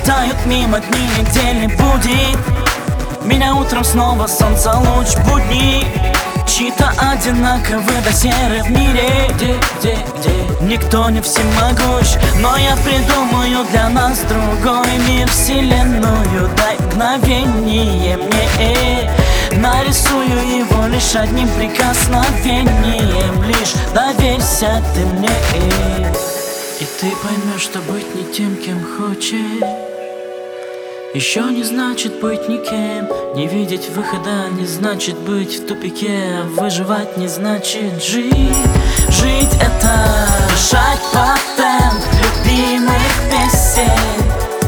пролетают мимо дни, нигде не будет меня утром снова солнца луч будни. Чьи-то одинаковые до серы в мире, где никто не всемогущ. Но я придумаю для нас другой мир, вселенную. Дай мгновение мне, нарисую его лишь одним прикосновением. Лишь доверься ты мне, и ты поймешь, что быть не тем, кем хочешь, еще не значит быть никем. Не видеть выхода не значит быть в тупике. Выживать не значит жить. Жить — это решать патент любимых песен,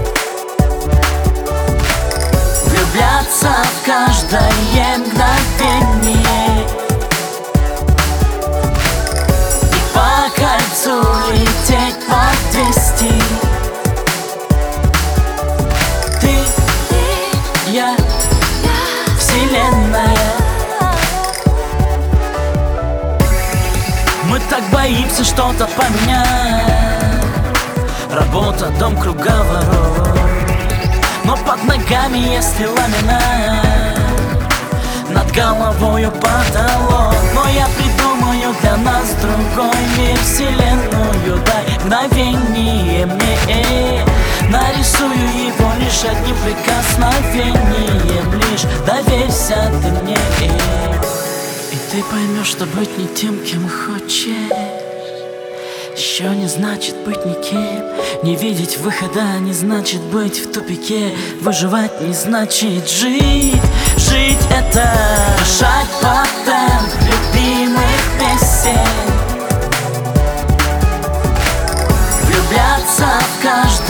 влюбляться в каждое мгновение и по кольцу лететь по 200. Я, вселенная. Мы так боимся что-то поменять. Работа, дом, круговорот, но под ногами если ламинат, над головою потолок. Но я придумаю для нас другой мир, вселенную. Дай мгновение мне, нарисую его лишь одним прикосновением. Лишь доверься ты мне, и ты поймешь, что быть не тем, кем хочешь, еще не значит быть никем. Не видеть выхода не значит быть в тупике. Выживать не значит жить. Жить — это решать патент любимых песен, влюбляться в каждый